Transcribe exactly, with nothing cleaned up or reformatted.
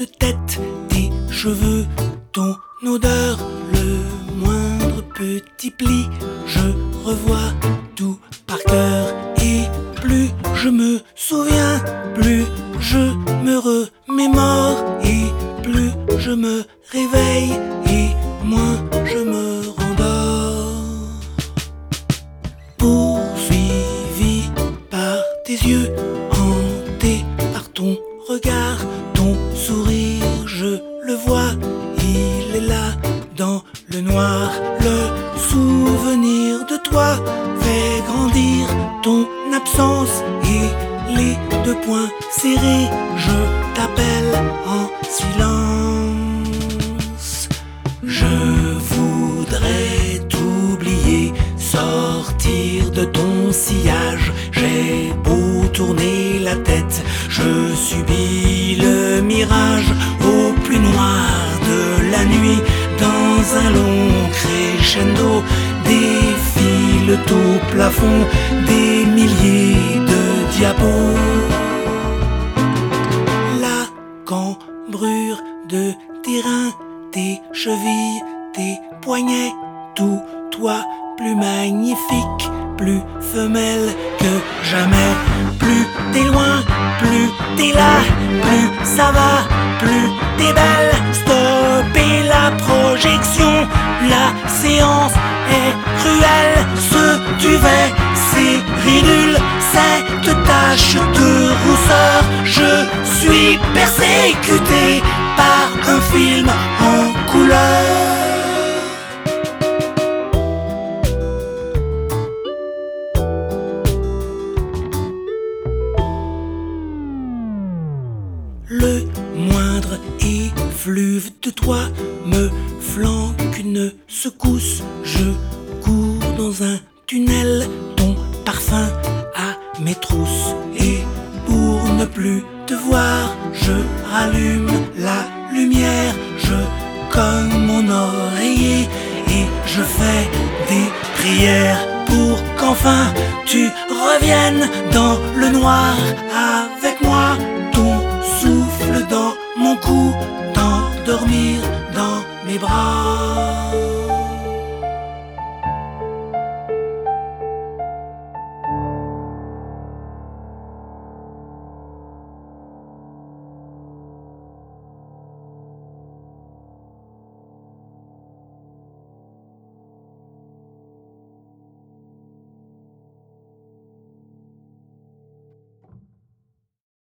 tête, tes cheveux, ton odeur, le moindre petit pli. Je revois tout par cœur et plus je me souviens, plus je me remémore et plus je me réveille et moins je me rendors. Poursuivi par tes yeux, hanté par ton regard, ton sourire, je le vois, il est là dans le noir. Le souvenir de toi fait grandir ton absence et les deux poings serrés, je t'appelle en silence. Je voudrais t'oublier, sortir de ton sillage. J'ai beau tourner la tête, je subis le mirage au plus noir de la nuit. Dans un long crescendo, défilent au plafond des milliers de diapos. La cambrure de tes reins, tes chevilles, tes poignets, tout toi plus magnifique, plus femelle que jamais. Plus t'es loin, plus t'es là, plus ça va, plus t'es belle. Stoppez la projection, la séance est cruelle. Ce duvet, c'est ridule, cette tache de rousseur. Je suis persécuté par un film en couleur. Le moindre effluve de toi me flanque une secousse. Je cours dans un tunnel, ton parfum à mes trousses. Et pour ne plus te voir, je rallume la lumière. Je cogne mon oreiller et je fais des prières pour qu'enfin tu reviennes dans le noir avec moi. Ton souffle dans mon cou, t'endormir dans mes bras.